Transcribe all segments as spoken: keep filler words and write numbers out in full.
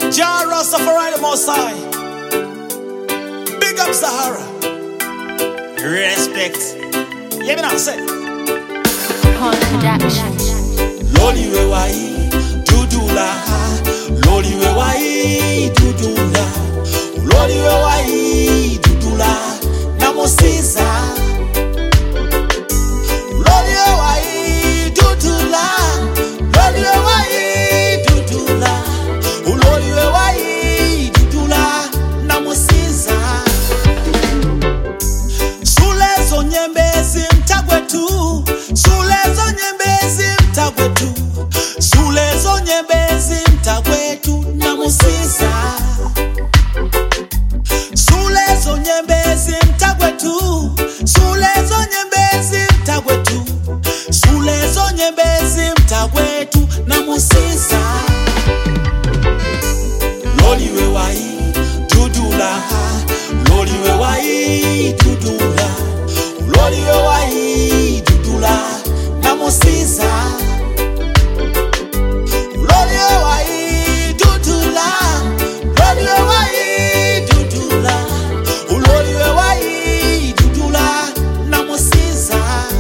Jah Rastafari the Most High. Big up Sahara. Respect. Yeah, me now say. Paul Production. Loli we wai dudula. Loli we wai dudula. Loli we wai dudula. Namosiza. Loli we wai dudula. Loli we wai dudula. Loli we wai dudula. Namosiza. Sule zonyembezi mtagwetu. Sule zonyembezi mtagwetu. Sule zonyembezi mtagwetu. Namusiza. Sule zonyembezi mtagwetu. Sule zonyembezi mtagwetu. Sule zonyembezi mtagwetu. Namusiza. Loli we wai dudula. Loli we wai dudula. Loli we wai dudula. Namusiza. Loli we wai dudula. Loli we wai dudula. Loli we wai dudula. Namusiza.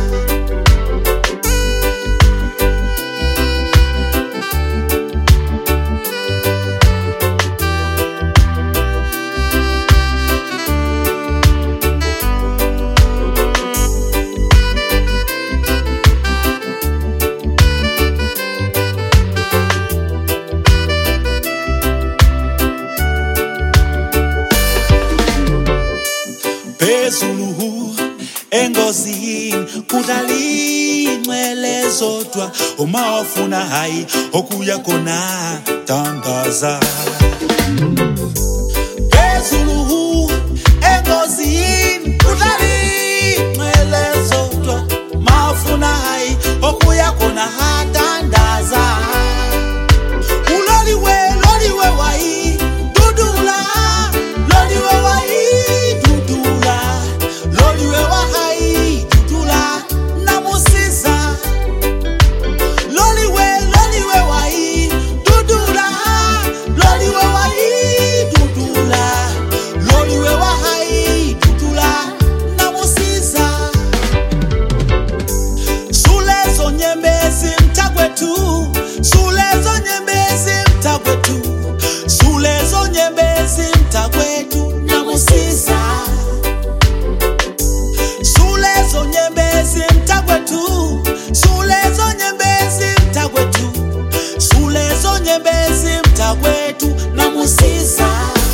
Bezulu engozini kudali nxele zodwa uma wafuna hayi okuya khona tangaza. Bezulu engozini kudali nxele zodwa uma wafuna hayi okuya khona tangaza. Uloli we loli we wai dudula. Loli we wai dudula. Loli we wai dudula. Namusiza. Loli we loli we wai dudula. Loli we wai dudula. Loli we wai dudula. Namusiza. Sule zonyembezi mtagwetu. Sule zonyembezi mtagwetu. Sule zonyembezi mtagwetu. Namusiza. Sule zonyembezi mtagwetu. Sule zonyembezi mtagwetu. Sule zonyembezi mtagwetu. Namusiza.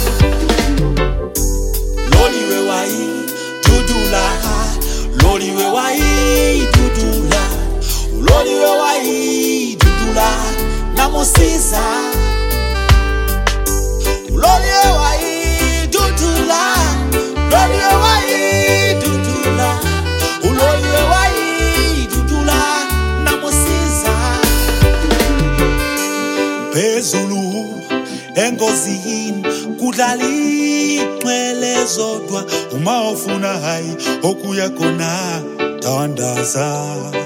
Loli we wai dudula. Loli we wai dudula. Loli we wai dudula. Namusiza. Loli we wai dudula. Loli we wai dudula. Loli we wai dudula. Namusiza. Bezulu engozini kudali nxele zodwa uma wafuna hayi okuya khona tandaza.